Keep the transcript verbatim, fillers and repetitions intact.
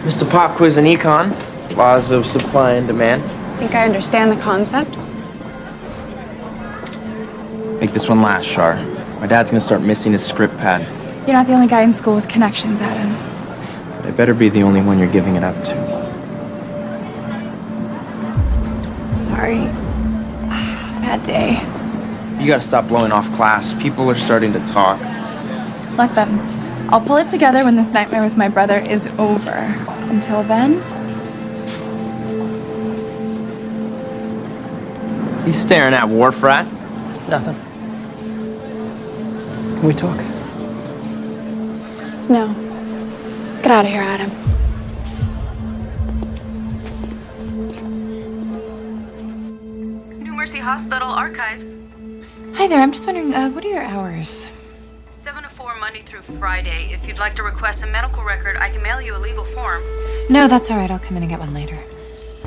Mister Pop Quiz in Econ, laws of supply and demand. Think I understand the concept? Make this one last, Shar. My dad's gonna start missing his script pad. You're not the only guy in school with connections, Adam. But I better be the only one you're giving it up to. Sorry. Bad day. You gotta stop blowing off class. People are starting to talk. Let them. I'll pull it together when this nightmare with my brother is over. Until then... You staring at, Wharf Rat? Nothing. Can we talk? No. Let's get out of here, Adam. New Mercy Hospital Archives. Hi there, I'm just wondering, uh, what are your hours? seven to four Monday through Friday. If you'd like to request a medical record, I can mail you a legal form. No, that's all right. I'll come in and get one later.